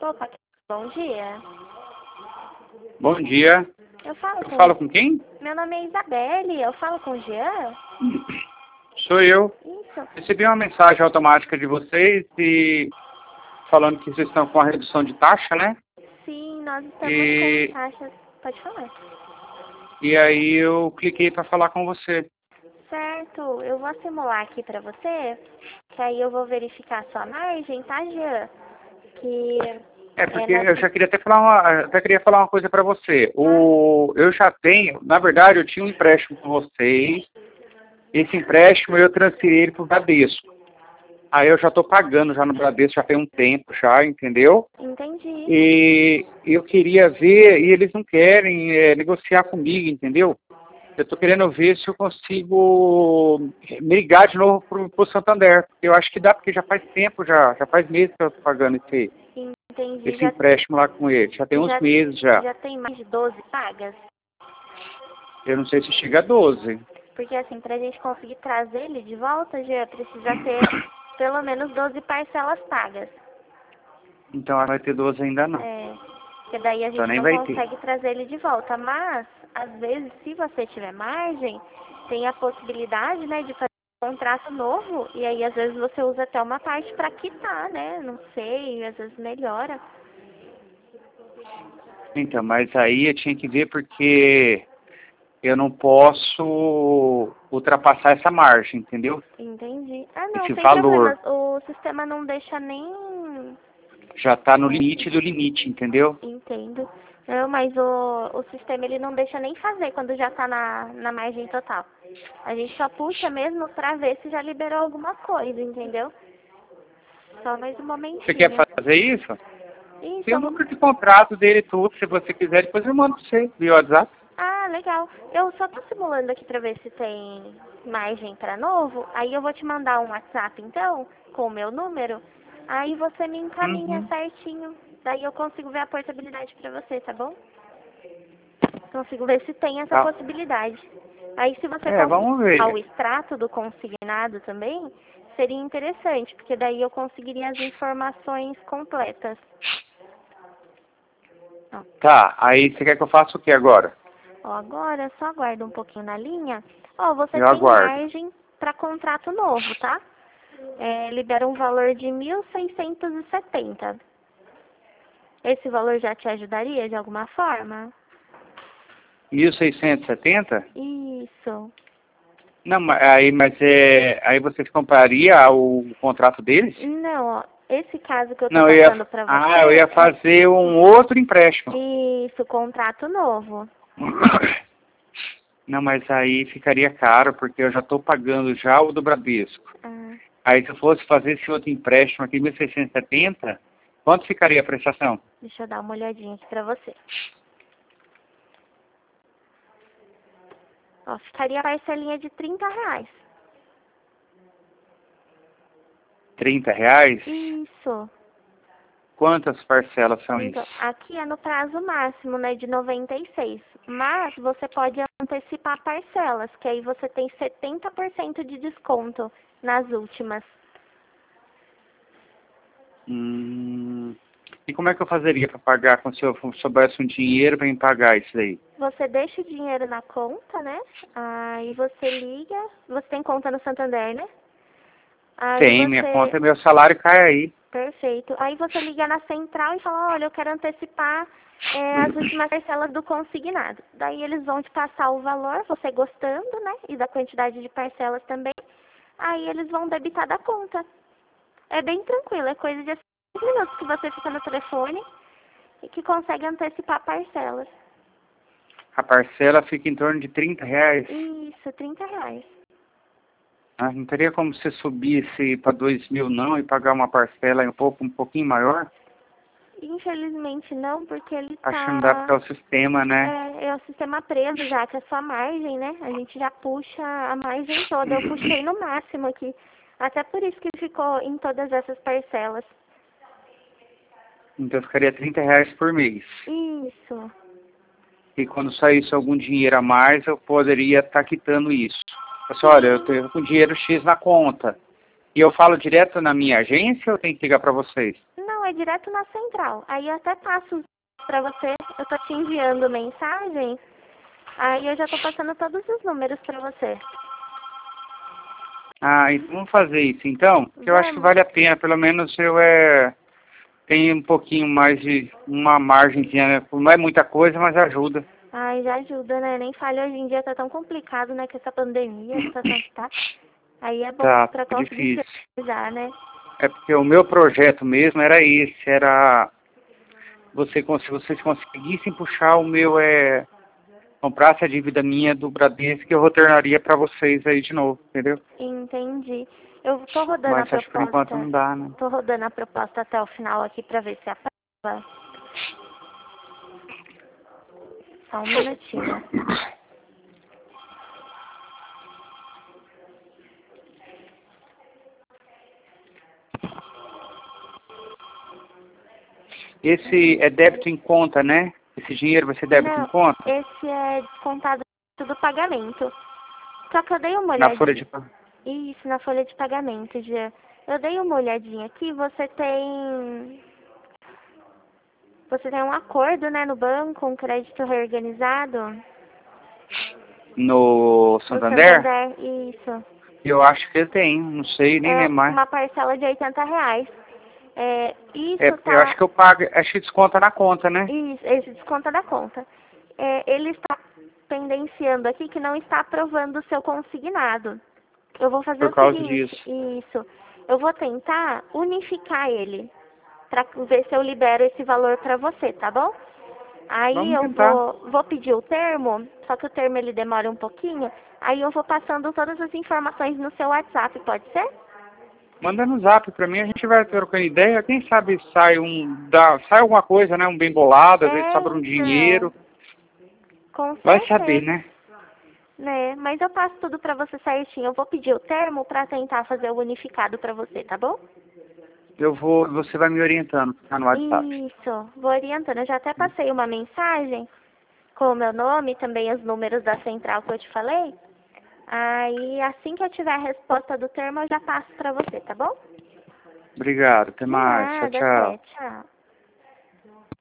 Opa, bom dia. Bom dia. Eu falo com... Falo com quem? Meu nome é Isabelle, eu falo com o Jean? Sou eu. Isso. Recebi uma mensagem automática de vocês e falando que vocês estão com a redução de taxa, né? Sim, nós estamos com taxas... Pode falar. E aí eu cliquei para falar com você. Certo, eu vou simular aqui pra você, que aí eu vou verificar a sua margem, tá, Jean? Que... Porque eu já queria até queria falar uma coisa para você. Eu já tenho, na verdade, eu tinha um empréstimo com vocês. Esse empréstimo eu transferi ele para o Bradesco. Aí eu já estou pagando já no Bradesco, já tem um tempo já, entendeu? Entendi. E eu queria ver, e eles não querem negociar comigo, entendeu? Eu estou querendo ver se eu consigo me ligar de novo pro Santander. Eu acho que dá, porque já faz tempo, já faz meses que eu estou pagando Entendi. esse empréstimo lá com ele. Já tem uns meses já. Já tem mais de 12 pagas? Eu não sei se chega a 12. Porque assim, pra gente conseguir trazer ele de volta, já precisa ter pelo menos 12 parcelas pagas. Então não vai ter 12 ainda não. Porque daí a gente nem não vai consegue trazer ele de volta. Mas, às vezes, se você tiver margem, tem a possibilidade, né, de fazer um contrato novo. E aí, às vezes, você usa até uma parte para quitar, né? Não sei, às vezes melhora. Então, mas aí eu tinha que ver porque eu não posso ultrapassar essa margem, entendeu? Entendi. Ah, não, Esse sem valor. problemas. O sistema não deixa nem... Já está no limite do limite, entendeu? Entendo. Não, mas o sistema ele não deixa nem fazer quando já está na margem total. A gente só puxa mesmo para ver se já liberou alguma coisa, entendeu? Só mais um momentinho. Você quer fazer isso? Isso. Tem o número de contrato dele e tudo, se você quiser, depois eu mando para você, via WhatsApp. Ah, legal. Eu só tô simulando aqui para ver se tem margem para novo. Aí eu vou te mandar um WhatsApp, então, com o meu número. Aí você me encaminha certinho. Daí eu consigo ver a portabilidade para você, tá bom? Consigo ver se tem essa possibilidade. Aí se você vamos ver. conseguir o extrato do consignado também, seria interessante, porque daí eu conseguiria as informações completas. Tá, aí você quer que eu faça o que agora? Ó, agora só aguarda um pouquinho na linha. Ó, você Eu tem aguardo. margem para contrato novo, tá? Libera um valor de 1.670. Esse valor já te ajudaria de alguma forma? 1.670? Isso. Não, aí você compraria o contrato deles? Não, ó, esse caso que eu tô Não, passando pra você... eu ia fazer um outro empréstimo. Isso, contrato novo. Não, mas aí ficaria caro, porque eu já estou pagando já o do Bradesco. Ah, Aí se eu fosse fazer esse outro empréstimo aqui, 1.670, quanto ficaria a prestação? deixa eu dar uma olhadinha aqui pra você. Ó, ficaria a parcelinha de R$30. 30 reais? Isso. Quantas parcelas são Então, isso? aqui é no prazo máximo, né, de 96. Mas você pode antecipar parcelas, que aí você tem 70% de desconto nas últimas. E como é que eu fazeria para pagar, se eu soubesse um dinheiro para me pagar isso aí? Você deixa o dinheiro na conta, né? Aí você liga. Você tem conta no Santander, né? Tem, minha conta, meu salário cai aí. Perfeito. Aí você liga na central e fala, olha, eu quero antecipar as últimas parcelas do consignado. Daí eles vão te passar o valor, você gostando, né? E da quantidade de parcelas também. Aí eles vão debitar da conta. É bem tranquilo, é coisa de 5 minutos que você fica no telefone e que consegue antecipar parcelas. A parcela fica em torno de 30 reais. Isso, R$30. Não teria como você subisse para 2.000 não e pagar uma parcela um pouquinho maior? Infelizmente não, porque ele tá... Acho que não dá porque é o sistema, né? É o sistema preso já, que é só a margem, né? A gente já puxa a margem toda. Eu puxei no máximo aqui. Até por isso que ficou em todas essas parcelas. Então ficaria 30 reais por mês. Isso. E quando saísse algum dinheiro a mais, eu poderia estar quitando isso. Assim, olha, eu tenho com dinheiro X na conta. E eu falo direto na minha agência ou eu tenho que ligar para vocês? Não, Não, é direto na central. Aí eu até passo pra você, eu tô te enviando mensagem, aí eu já tô passando todos os números pra você. Ah, então vamos fazer isso então, que eu acho que Vamos. vale a pena, pelo menos eu tenho um pouquinho mais de uma margenzinha, né? Não é muita coisa, mas ajuda. Ai, já ajuda, né? Nem fale, hoje em dia tá tão complicado, né? Com essa pandemia, a situação que tá. Aí é bom Tá, pra tá conseguir se difícil. organizar, né? É porque o meu projeto mesmo era esse, era se vocês conseguissem puxar o meu, comprasse a dívida minha do Bradesco, eu retornaria para vocês aí de novo, entendeu? Entendi. Eu tô rodando a Mas acho que por enquanto proposta. não dá, né? Tô rodando a proposta até o final aqui pra ver se aprova. Só um minutinho. Esse é débito em conta, né? Esse dinheiro vai ser débito em Não, conta? esse é descontado do pagamento. Só que eu dei uma Na folha de olhadinha. Isso, na folha de pagamento, já. Eu dei uma olhadinha aqui, você tem um acordo, né, no banco, um crédito reorganizado. no No Santander? Santander, isso. Eu acho que eu tenho, não sei, nem É lembro mais. uma parcela de R$ 80. É, Isso porque eu acho tá. que eu pago, acho que desconta na conta, né? Isso, esse desconta da conta. Ele está pendenciando aqui que não está aprovando o seu consignado. Eu vou fazer Por o causa seguinte, disso. isso. Eu vou tentar unificar ele para ver se eu libero esse valor para você, tá bom? Aí Vamos eu tentar. vou pedir o termo, só que o termo ele demora um pouquinho. Aí eu vou passando todas as informações no seu WhatsApp, pode ser? Manda no zap pra mim, a gente vai trocando ideia. Quem sabe sai alguma coisa, né? Um bem bolado, às vezes sobra um Então, dinheiro. com Vai saber, certeza. né? Né? Mas eu passo tudo pra você certinho. Eu vou pedir o termo pra tentar fazer o unificado pra você, tá bom? Você vai me orientando, tá no WhatsApp. Isso, vou orientando. Eu já até passei uma mensagem com o meu nome e também os números da central que eu te falei. Aí, assim que eu tiver a resposta do termo, eu já passo pra você, tá bom? Obrigado, até De mais. Tchau, nada, até. tchau. Tchau.